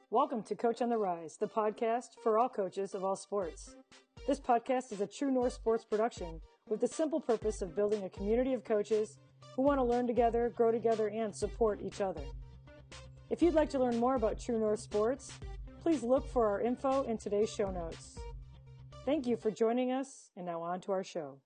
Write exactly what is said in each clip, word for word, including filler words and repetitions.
Welcome to Coach on the Rise, the podcast for all coaches of all sports. This podcast is a True North Sports production with the simple purpose of building a community of coaches who want to learn together, grow together, and support each other. If you'd like to learn more about True North Sports, please look for our info in today's show notes. Thank you for joining us, and now on to our show.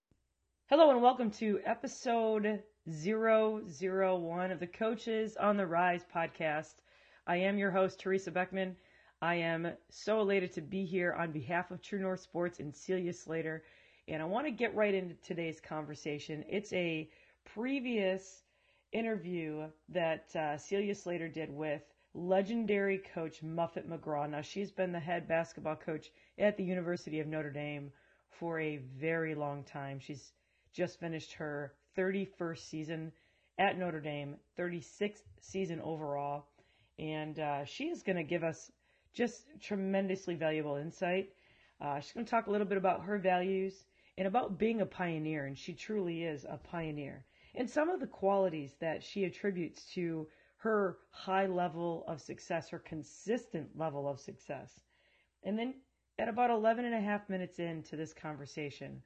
Hello and welcome to episode zero zero one of the Coaches on the Rise podcast. I am your host, Teresa Beckman. I am so elated to be here on behalf of True North Sports and Celia Slater, and I want to get right into today's conversation. It's a previous interview that uh, Celia Slater did with legendary coach Muffet McGraw. Now, she's been the head basketball coach at the University of Notre Dame for a very long time. She's just finished her thirty-first season at Notre Dame, thirty-sixth season overall. And uh, she is going to give us just tremendously valuable insight. Uh, she's going to talk a little bit about her values and about being a pioneer, and she truly is a pioneer. And some of the qualities that she attributes to her high level of success, her consistent level of success. And then at about eleven and a half minutes into this conversation,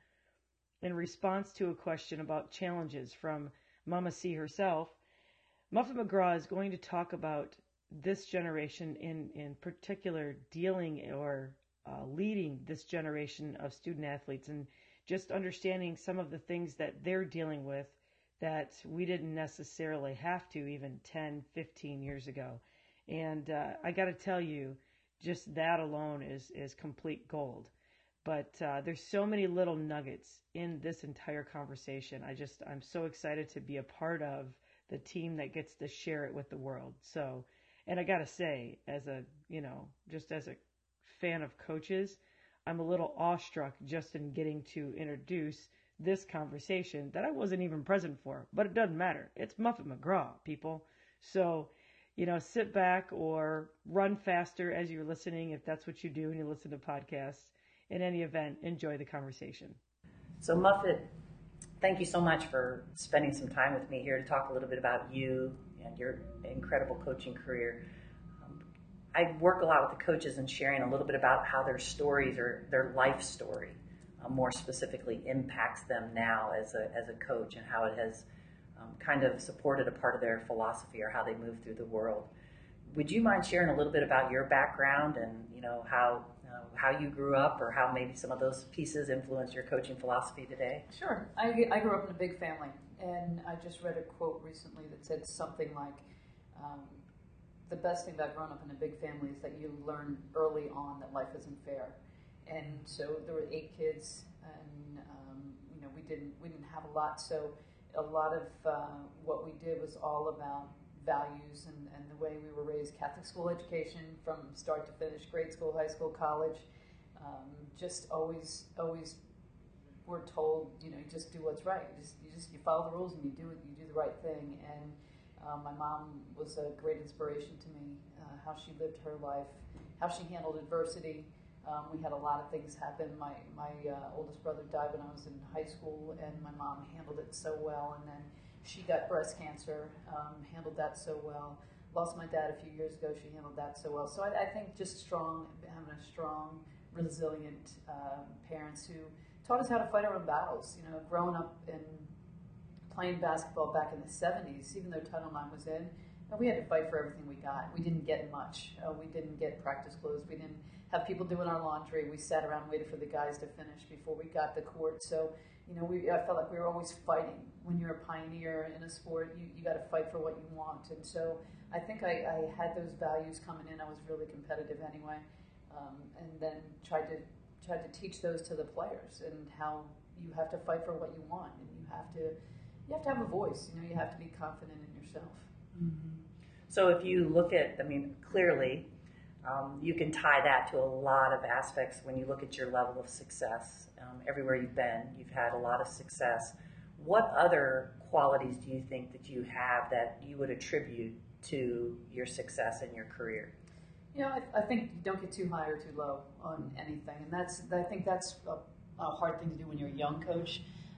in response to a question about challenges from Mama C herself, Muffet McGraw is going to talk about this generation, in, in particular dealing or uh, leading this generation of student athletes, and just understanding some of the things that they're dealing with that we didn't necessarily have to even ten, fifteen years ago. And uh, I got to tell you, just that alone is, is complete gold. But uh, there's so many little nuggets in this entire conversation. I just, I'm so excited to be a part of the team that gets to share it with the world. So, and I got to say, as a, you know, just as a fan of coaches, I'm a little awestruck just in getting to introduce this conversation that I wasn't even present for, but it doesn't matter. It's Muffet McGraw, people. So, you know, sit back or run faster as you're listening, if that's what you do and you listen to podcasts. In any event, enjoy the conversation. So Muffet, thank you so much for spending some time with me here to talk a little bit about you and your incredible coaching career. Um, I work a lot with the coaches and sharing a little bit about how their stories or their life story uh, more specifically impacts them now as a, as a coach, and how it has um, kind of supported a part of their philosophy or how they move through the world. Would you mind sharing a little bit about your background and, you know, how uh, how you grew up, or how maybe some of those pieces influence your coaching philosophy today? Sure. I, I grew up in a big family, and I just read a quote recently that said something like, um, the best thing about growing up in a big family is that you learn early on that life isn't fair. And so there were eight kids, and um, you know we didn't we didn't have a lot, so a lot of uh, what we did was all about values and, and the way we were raised. Catholic school education from start to finish, grade school, high school, college. Um, just always, always were told, you know, you just do what's right. You just, you just, you follow the rules and you do it. You do the right thing. And um, my mom was a great inspiration to me. Uh, how she lived her life, how she handled adversity. Um, we had a lot of things happen. My my uh, oldest brother died when I was in high school, and my mom handled it so well. And then she got breast cancer, um, handled that so well. Lost my dad a few years ago. She handled that so well. So I, I think just strong, having a strong, resilient uh, parents who taught us how to fight our own battles. You know, growing up and playing basketball back in the seventies, even though Title nine was in, we had to fight for everything we got. We didn't get much. Uh, we didn't get practice clothes. We didn't have people doing our laundry. We sat around and waited for the guys to finish before we got the court. So, you know, we, I felt like we were always fighting. When you're a pioneer in a sport, you, you got to fight for what you want. And so I think I, I had those values coming in. I was really competitive anyway. Um, and then tried to tried to teach those to the players, and how you have to fight for what you want, and you have to you have to have a voice. You know, you have to be confident in yourself. Mm-hmm. So if you look at, I mean, clearly, um, you can tie that to a lot of aspects when you look at your level of success. Um, everywhere you've been, you've had a lot of success. What other qualities do you think that you have that you would attribute to your success in your career? You know, I, I think you don't get too high or too low on anything, and that's I think that's a, a hard thing to do when you're a young coach.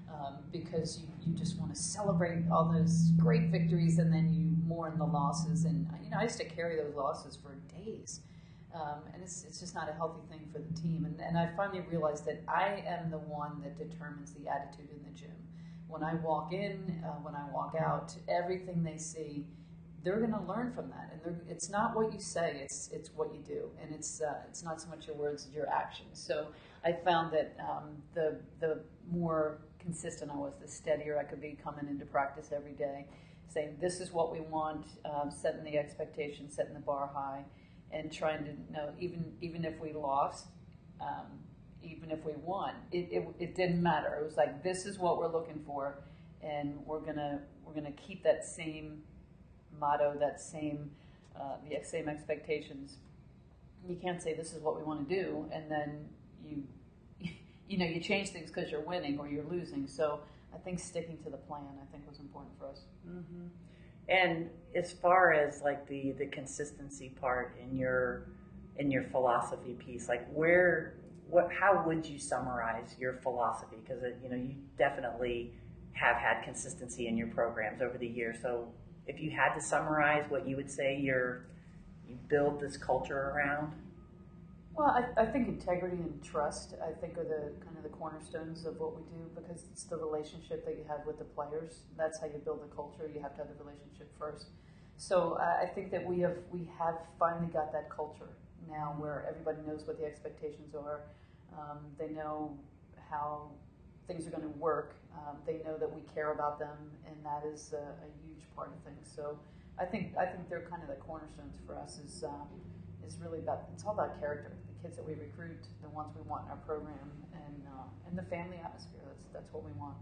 um, because you, you just want to celebrate all those great victories and then you mourn the losses. And you know, I used to carry those losses for days. Um, and it's, it's just not a healthy thing for the team. And, and I finally realized that I am the one that determines the attitude in the gym. When I walk in, uh, when I walk out, everything they see, they're going to learn from that. And they're, it's not what you say, it's it's what you do. And it's uh, it's not so much your words, it's your actions. So I found that um, the the more consistent I was, the steadier I could be coming into practice every day, saying this is what we want, um, setting the expectation, setting the bar high, and trying to know, even even if we lost, um, even if we won, it, it it didn't matter. It was like, this is what we're looking for, and we're gonna we're gonna keep that same motto, that same uh, the same expectations. You can't say this is what we want to do, and then you you know you change things because you're winning or you're losing. So I think sticking to the plan, I think, was important for us. Mm-hmm. And as far as like the, the consistency part in your in your philosophy piece, like where what how would you summarize your philosophy? Because you know you definitely have had consistency in your programs over the years. So if you had to summarize what you would say you're you build this culture around. Well, I, I think integrity and trust, I think, are the kind of the cornerstones of what we do, because it's the relationship that you have with the players. That's how you build a culture. You have to have the relationship first. So uh, I think that we have we have finally got that culture now where everybody knows what the expectations are. Um, they know how things are going to work. Um, they know that we care about them, and that is a, a huge part of things. So I think I think they're kind of the cornerstones for us. Is um, is really about, it's all about character. The kids that we recruit, the ones we want in our program, and uh, and the family atmosphere. That's that's what we want.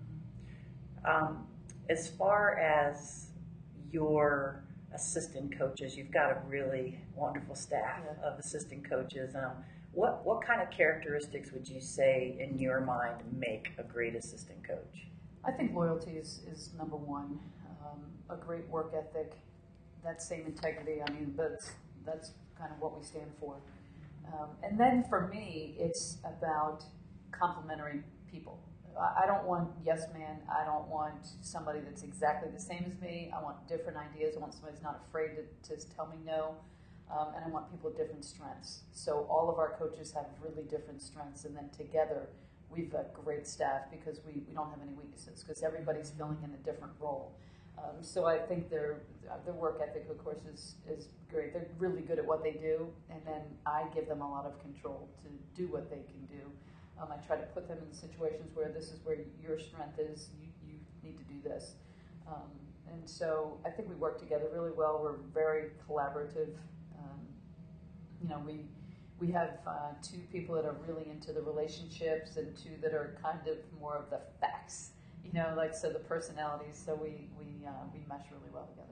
Um, as far as your assistant coaches, you've got a really wonderful staff Yeah. of assistant coaches. Um, what what kind of characteristics would you say, in your mind, make a great assistant coach? I think loyalty is, is number one. Um, a great work ethic, that same integrity. I mean, that's that's kind of what we stand for. Um, and then for me, it's about complementary people. I, I don't want yes man. I don't want somebody that's exactly the same as me. I want different ideas. I want somebody who's not afraid to, to tell me no. Um, and I want people with different strengths. So all of our coaches have really different strengths, and then together we've got great staff because we, we don't have any weaknesses, because everybody's filling in a different role. Um, so I think their their work ethic, of course, is, is great. They're really good at what they do, and then I give them a lot of control to do what they can do. Um, I try to put them in situations where this is where your strength is. You, you need to do this. Um, and so I think we work together really well. We're very collaborative. Um, you know, we we have uh, two people that are really into the relationships, and two that are kind of more of the facts. You know, like, so the personalities, so we we uh, we mesh really well together.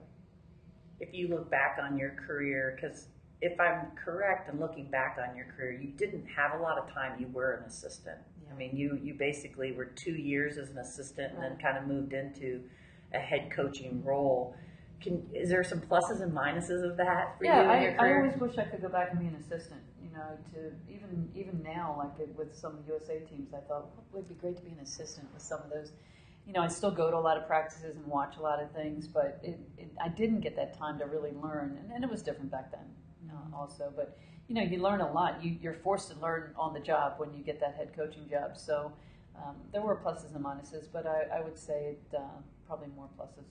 If you look back on your career, because if I'm correct in looking back on your career, you didn't have a lot of time you were an assistant. Yeah. I mean, you, you basically were two years as an assistant and then Right. kind of moved into a head coaching role. Can, is there some pluses and minuses of that for Yeah, you in your I, I career? always wish I could go back and be an assistant. You know, to even even now, like it- with some U S A teams, I thought, oh, it would be great to be an assistant with some of those. You know, I still go to a lot of practices and watch a lot of things, but it, it, I didn't get that time to really learn, and, and it was different back then, uh, also. But you know, you learn a lot. You, you're forced to learn on the job when you get that head coaching job. So um, there were pluses and minuses, but I, I would say it, uh, probably more pluses.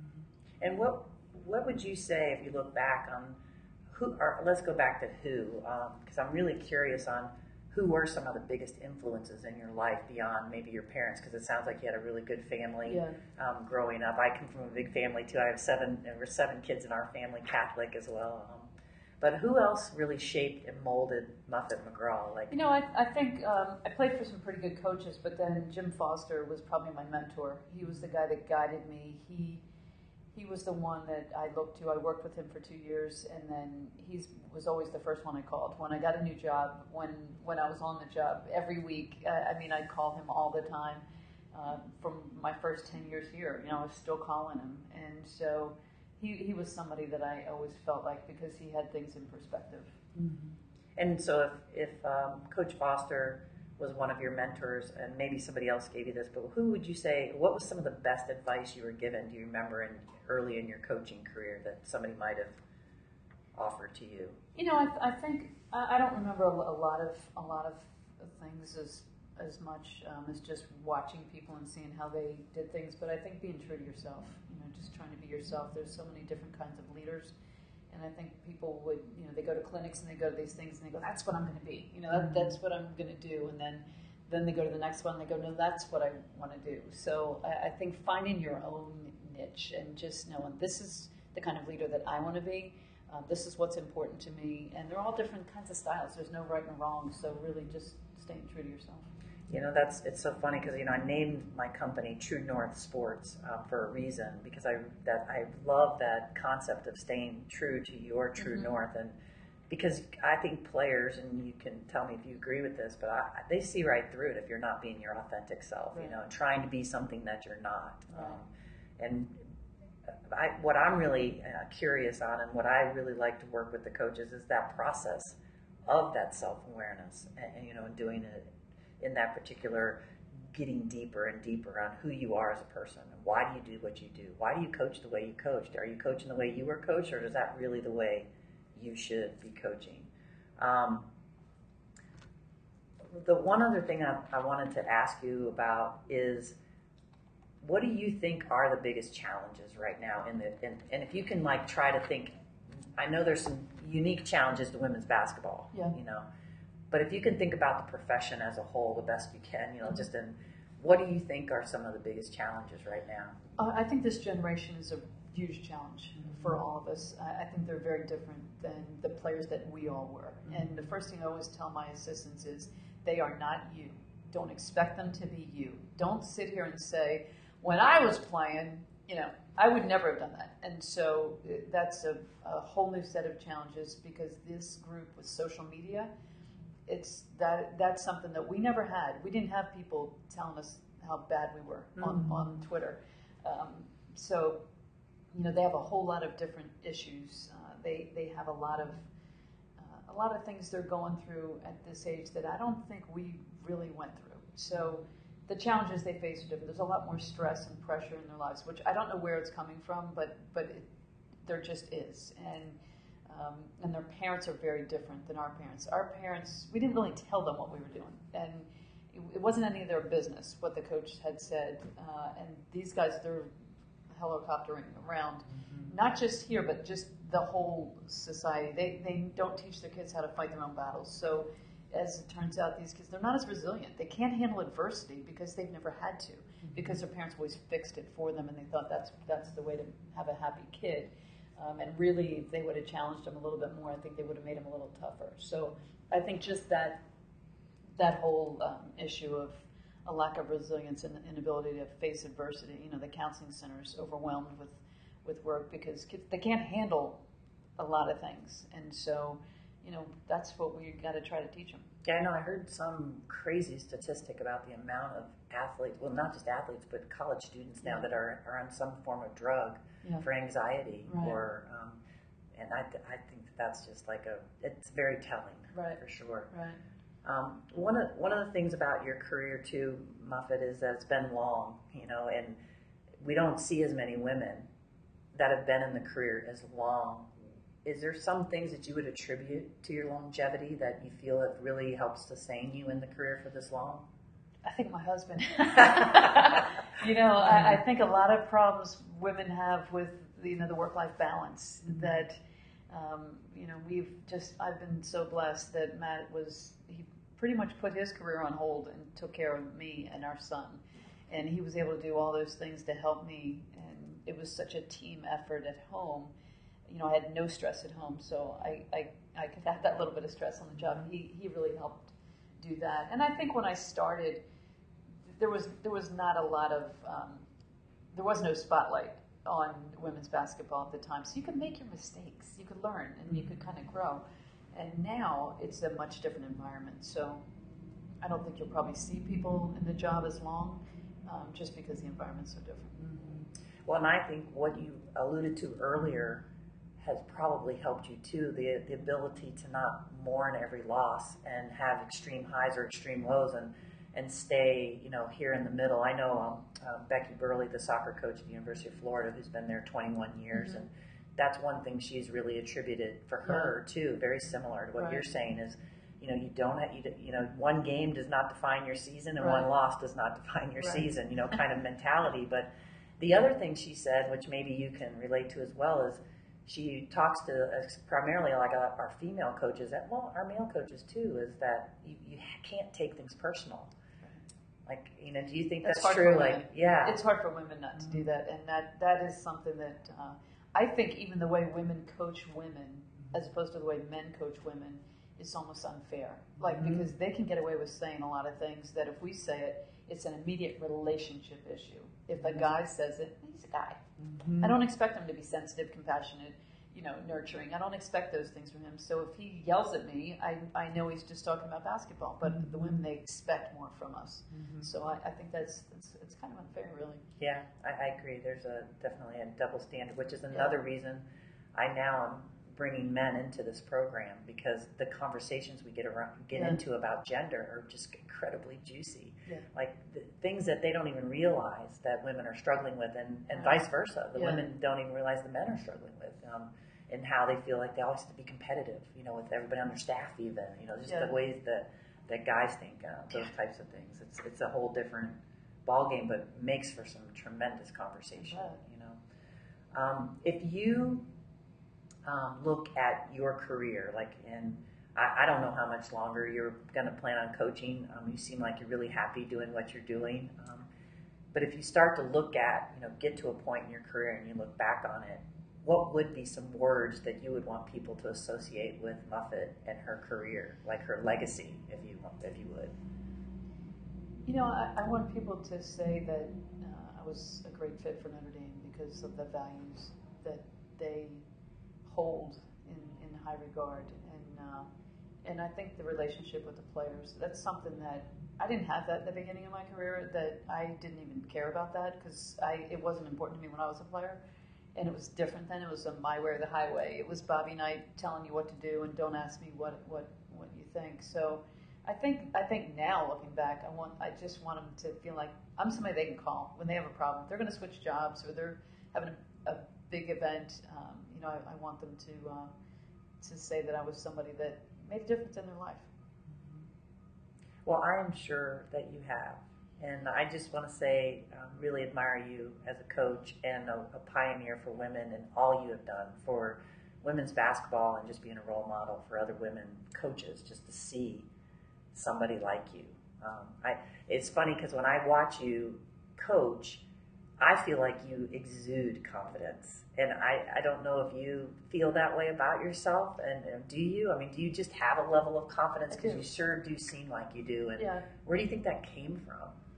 And what what would you say if you look back on who? Or let's go back to who, because um, I'm really curious on who were some of the biggest influences in your life beyond maybe your parents, because it sounds like you had a really good family Yeah. um, growing up. I come from a big family too. I have seven, there were seven kids in our family, Catholic as well. Um, but who else really shaped and molded Muffet McGraw? Like, You know, I, I think um, I played for some pretty good coaches, but then Jim Foster was probably my mentor. He was the guy that guided me. He he was the one that I looked to. I worked with him for two years, and then he was always the first one I called. When I got a new job, when when I was on the job, every week, uh, I mean, I'd call him all the time. Uh, from my first ten years here, you know, I was still calling him. And so he, he was somebody that I always felt like, because he had things in perspective. and so if, if um, Coach Foster was one of your mentors, and maybe somebody else gave you this, but who would you say, what was some of the best advice you were given, do you remember, in early in your coaching career that somebody might have offered to you? You know, I, I think, I don't remember a, a lot of a lot of things as as much um, as just watching people and seeing how they did things, but I think being true to yourself, you know, just trying to be yourself. There's so many different kinds of leaders, and I think people would, you know, they go to clinics and they go to these things and they go, that's what I'm going to be, you know, that, that's what I'm going to do, and then then they go to the next one and they go, no, that's what I want to do. So I, I think finding your own niche and just knowing this is the kind of leader that I want to be. Uh, this is what's important to me, and they're all different kinds of styles. There's no right and wrong, so really just staying true to yourself. You know, that's it's so funny because, you know, I named my company True North Sports uh, for a reason, because I that I love that concept of staying true to your true mm-hmm. north, and because I think players, and you can tell me if you agree with this, but I, they see right through it if you're not being your authentic self, right. you know, trying to be something that you're not. Right. Um, and I, what I'm really uh, curious on, and what I really like to work with the coaches, is that process of that self-awareness, and, and you know, doing it in that particular, getting deeper and deeper on who you are as a person, and why do you do what you do? Why do you coach the way you coached? Are you coaching the way you were coached, or is that really the way you should be coaching? Um, the one other thing I, I wanted to ask you about is, what do you think are the biggest challenges right now in the, in, and if you can like try to think, I know there's some unique challenges to women's basketball, yeah. you know, but if you can think about the profession as a whole the best you can, you know, just in, what do you think are some of the biggest challenges right now? Uh, I think this generation is a huge challenge mm-hmm. for all of us. I, I think they're very different than the players that we all were. Mm-hmm. And the first thing I always tell my assistants is, they are not you. Don't expect them to be you. Don't sit here and say, when I was playing, you know, I would never have done that. And so that's a, a whole new set of challenges, because this group with social media, it's that that's something that we never had. We didn't have people telling us how bad we were mm-hmm. on, on Twitter. Um, so, you know, they have a whole lot of different issues. Uh, they they have a lot of uh, a lot of things they're going through at this age that I don't think we really went through. So the challenges they face are different. There's a lot more stress and pressure in their lives, which I don't know where it's coming from, but but it, there just is. And um, and their parents are very different than our parents. Our parents, we didn't really tell them what we were doing, and it, it wasn't any of their business what the coach had said. Uh, and these guys, they're helicoptering around, mm-hmm. not just here, but just the whole society. They they don't teach their kids how to fight their own battles. So as it turns out, these kids, they're not as resilient. They can't handle adversity because they've never had to, mm-hmm. because their parents always fixed it for them, and they thought that's that's the way to have a happy kid. Um, and really, if they would have challenged them a little bit more, I think they would have made them a little tougher. So I think just that that whole um, issue of a lack of resilience and inability to face adversity. You know, the counseling center is overwhelmed with, with work because kids, they can't handle a lot of things. And so, you know, that's what we got to try to teach them. Yeah, I know. I heard some crazy statistic about the amount of athletes, well, not just athletes, but college students now yeah. that are, are on some form of drug yeah. for anxiety. Right. Or, um, and I, I think that that's just like a, it's very telling, right. for sure. Right. Um, one of one of the things about your career too, Muffet, is that it's been long, you know, and we don't see as many women that have been in the career as long. Is there some things that you would attribute to your longevity that you feel it really helps sustain you in the career for this long? I think my husband. you know, I, I think a lot of problems women have with, you know, the work-life balance that, um, you know, we've just, I've been so blessed that Matt was, he pretty much put his career on hold and took care of me and our son. And he was able to do all those things to help me. And it was such a team effort at home. You know, I had no stress at home, so I, I, I could have that little bit of stress on the job. He he really helped do that. And I think when I started, there was there was not a lot of, um, there was no spotlight on women's basketball at the time. So you could make your mistakes, you could learn, and you could kind of grow. And now it's a much different environment. So I don't think you'll probably see people in the job as long, um, just because the environment's so different. Mm-hmm. Well, and I think what you alluded to earlier has probably helped you too. The the ability to not mourn every loss and have extreme highs or extreme lows, and and stay, you know, here in the middle. I know um, uh, Becky Burley, the soccer coach at the University of Florida, who's been there twenty-one years, mm-hmm. and that's one thing she's really attributed for her yeah. too. Very similar to what right. you're saying is, you know, you don't have, you, you know, one game does not define your season, and right. one loss does not define your right. season. You know, kind of mentality. But the other thing she said, which maybe you can relate to as well, is she talks to uh, primarily like uh, our female coaches, that, well, our male coaches too, is that you, you can't take things personal. Like, you know, do you think that's, that's true? Like, yeah. It's hard for women not to do that. And that, that is something that uh, I think even the way women coach women, as opposed to the way men coach women, is almost unfair. Like, mm-hmm. because they can get away with saying a lot of things that if we say it, it's an immediate relationship issue. If a guy says it, he's a guy. Mm-hmm. I don't expect him to be sensitive, compassionate, you know, nurturing. I don't expect those things from him. So if he yells at me, I, I know he's just talking about basketball. But mm-hmm. the women, they expect more from us. Mm-hmm. So I, I think that's, that's it's kind of unfair, really. Yeah, I, I agree. There's a definitely a double standard, which is another yeah. reason I now am bringing men into this program, because the conversations we get around get yeah. into about gender are just incredibly juicy. Yeah. Like the things that they don't even realize that women are struggling with, and, and yeah. vice versa. The yeah. women don't even realize the men are struggling with, um, and how they feel like they always have to be competitive, you know, with everybody on their staff even, you know, just yeah. the ways that, that guys think, uh, those types of things. It's it's a whole different ballgame, but makes for some tremendous conversation, yeah. you know. Um, if you um, look at your career, like in, I, I don't know how much longer you're going to plan on coaching. Um, you seem like you're really happy doing what you're doing. Um, but if you start to look at, you know, get to a point in your career and you look back on it, what would be some words that you would want people to associate with Muffet and her career, like her legacy, if you if you would? You know, I, I want people to say that uh, I was a great fit for Notre Dame because of the values that they hold in, in high regard, and uh, and I think the relationship with the players, that's something that I didn't have that at the beginning of my career, that I didn't even care about that because I it wasn't important to me when I was a player. And it was different then. It was a my way or the highway. It was Bobby Knight telling you what to do, and don't ask me what what, what you think. So I think I think now looking back, I want I just want them to feel like I'm somebody they can call when they have a problem. If they're going to switch jobs or they're having a, a big event. Um, you know, I, I want them to uh, to say that I was somebody that made a difference in their life. Well, I am sure that you have. And I just want to say, um, really admire you as a coach and a, a pioneer for women, and all you have done for women's basketball, and just being a role model for other women coaches, just to see somebody like you. Um, I, it's funny because when I watch you coach, I feel like you exude confidence. And I, I don't know if you feel that way about yourself. And, and do you? I mean, do you just have a level of confidence? Because you sure do seem like you do. And yeah. Where do you think that came from?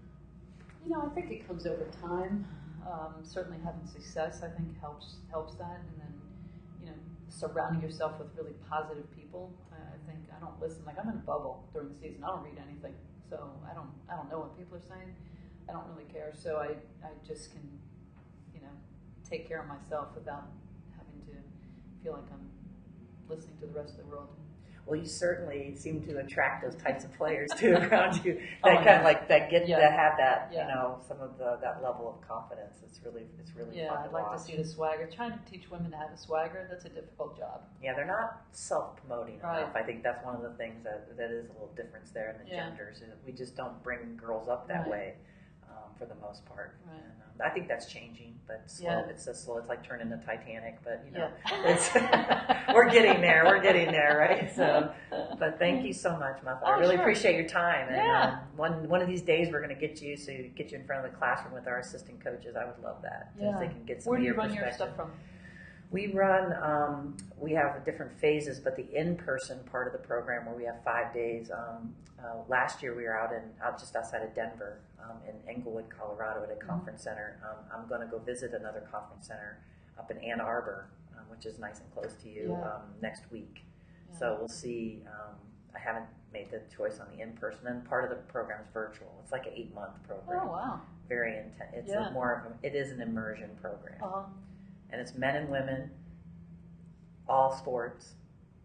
You know, I think it comes over time. Um, certainly having success, I think, helps helps that. And then, you know, surrounding yourself with really positive people. I, I think I don't listen. Like, I'm in a bubble during the season. I don't read anything, so I don't I don't know what people are saying. I don't really care. So I I just can, you know, take care of myself without having to feel like I'm listening to the rest of the world. Well, you certainly seem to attract those types of players too around you. That oh, kind of like that get yeah. to have that, yeah. you know, some of the that level of confidence. It's really, it's really yeah. fun I'd to like watch. to see the swagger. Trying to teach women to have a swagger, that's a difficult job. Yeah, they're not self-promoting right. enough. I think that's one of the things that that is a little difference there in the yeah. genders. We just don't bring girls up that right. way um, for the most part. Right. And, um, I think that's changing, but slow. Yeah. It's so slow. It's like turning the Titanic, but you know, yeah. it's we're getting there. We're getting there, right? So, but thank you so much, Muffet. Oh, I really sure. appreciate your time. And yeah. um, one one of these days, we're going to get you so you get you in front of the classroom with our assistant coaches. I would love that. Yeah. So they can get some Where do of you your run your stuff from? We run, um, we have different phases, but the in-person part of the program where we have five days. Um, uh, last year we were out in out just outside of Denver, um, in Englewood, Colorado, at a conference mm-hmm. center. Um, I'm going to go visit another conference center up in Ann Arbor, um, which is nice and close to you, yeah. um, next week. Yeah. So we'll see. Um, I haven't made the choice on the in-person, and part of the program is virtual. It's like an eight-month program. Oh wow! Very intense. It's yeah. a more of a, it is an immersion program. Uh-huh. And it's men and women all sports,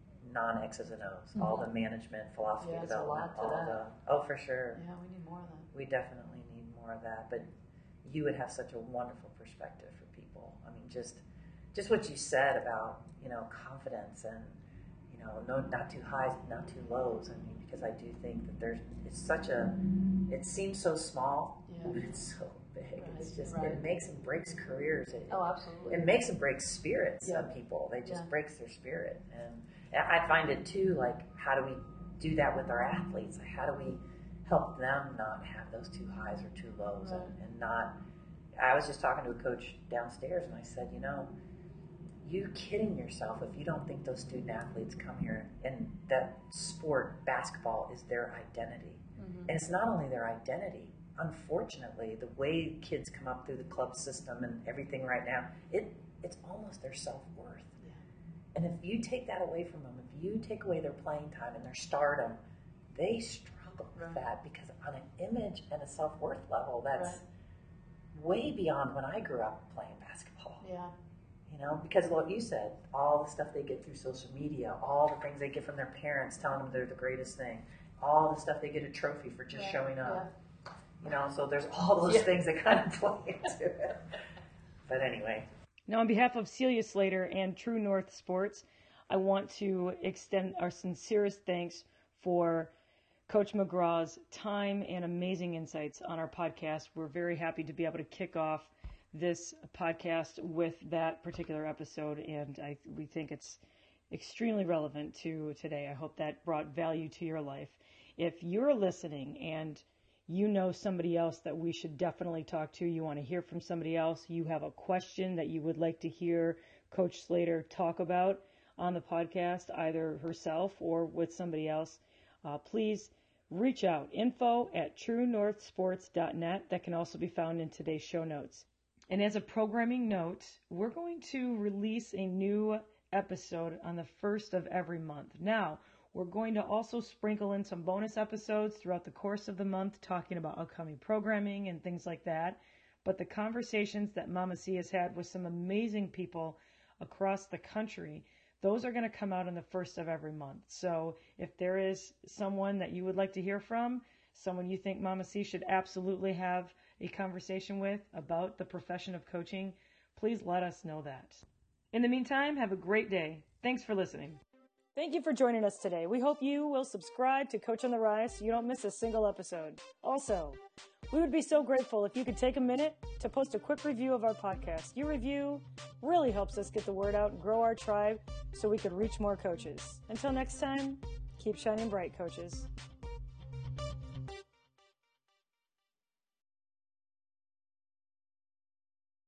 non-X's and O's, mm-hmm. all the management, philosophy yeah, development, a lot to all that. the, oh, for sure. Yeah, we need more of that. We definitely need more of that, but you would have such a wonderful perspective for people. I mean, just, just what you said about, you know, confidence and, you know, no, not too highs, not too lows. I mean, because I do think that there's, it's such a, it seems so small, yeah. but it's so big. Right. It's just, right. it makes and breaks careers. It, oh, absolutely. It makes and breaks spirits yeah. of people. They just yeah. breaks their spirit. And I find it too, like, how do we do that with our athletes? Like, how do we help them not have those too highs or too lows right. and, and not, I was just talking to a coach downstairs and I said, you know, you kidding yourself if you don't think those student athletes come here and that sport, basketball, is their identity. Mm-hmm. And it's not only their identity. Unfortunately, the way kids come up through the club system and everything right now, it it's almost their self-worth. Yeah. And if you take that away from them, if you take away their playing time and their stardom, they struggle with right. that because on an image and a self-worth level, that's right. way beyond when I grew up playing basketball. Yeah. You know, because of what you said, all the stuff they get through social media, all the things they get from their parents telling them they're the greatest thing, all the stuff they get a trophy for just yeah. showing up. Yeah. You know, so there's all those yeah. things that kind of play into it. But anyway. Now, on behalf of Celia Slater and True North Sports, I want to extend our sincerest thanks for Coach McGraw's time and amazing insights on our podcast. We're very happy to be able to kick off this podcast with that particular episode, and I, we think it's extremely relevant to today. I hope that brought value to your life. If you're listening and you know somebody else that we should definitely talk to, you want to hear from somebody else, you have a question that you would like to hear Coach Slater talk about on the podcast, either herself or with somebody else, uh, please reach out. Info at true north sports dot net. That can also be found in today's show notes. And as a programming note, we're going to release a new episode on the first of every month. Now, we're going to also sprinkle in some bonus episodes throughout the course of the month, talking about upcoming programming and things like that. But the conversations that Mama C has had with some amazing people across the country, those are going to come out on the first of every month. So if there is someone that you would like to hear from, someone you think Mama C should absolutely have a conversation with about the profession of coaching, please let us know that. In the meantime, have a great day. Thanks for listening. Thank you for joining us today. We hope you will subscribe to Coach on the Rise so you don't miss a single episode. Also, we would be so grateful if you could take a minute to post a quick review of our podcast. Your review really helps us get the word out and grow our tribe so we could reach more coaches. Until next time, keep shining bright, coaches.